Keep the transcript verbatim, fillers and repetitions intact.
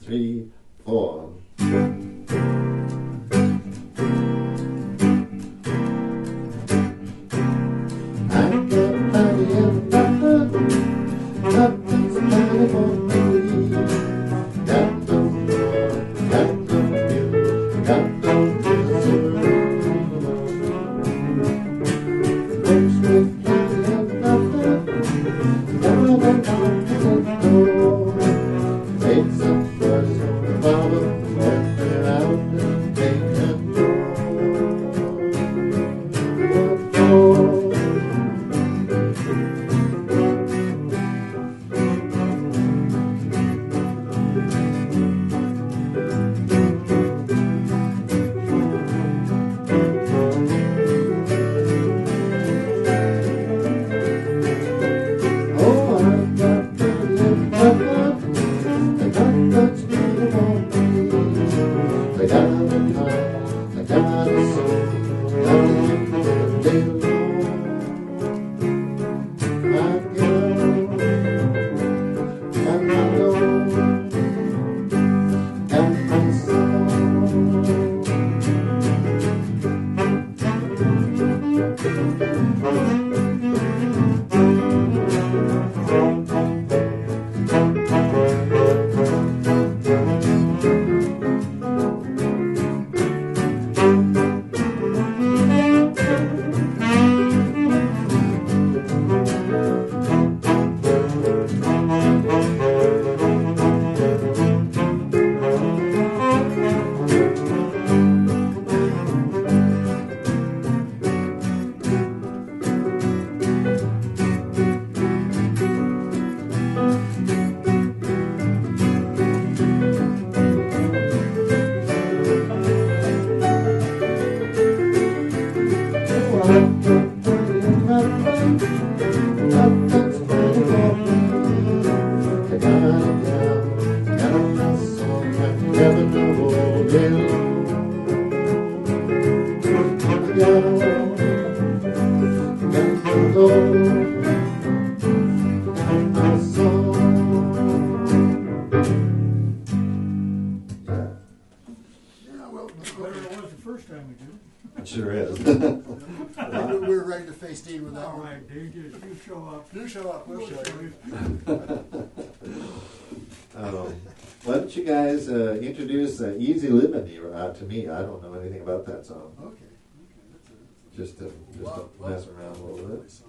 three, four. Sure is. we're, we're ready to face Dean with that All one. right, Dean, just you show up. You show up, we'll show you. um, why don't you guys uh, introduce uh, Easy Living uh, to me? I don't know anything about that song. Okay. Okay. That's a, that's a Just to, just wow, to wow. mess around a little bit.